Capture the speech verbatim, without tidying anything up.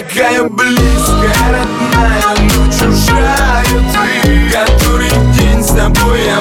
Такая близкая, родная, но чужая ты. Который день с тобой я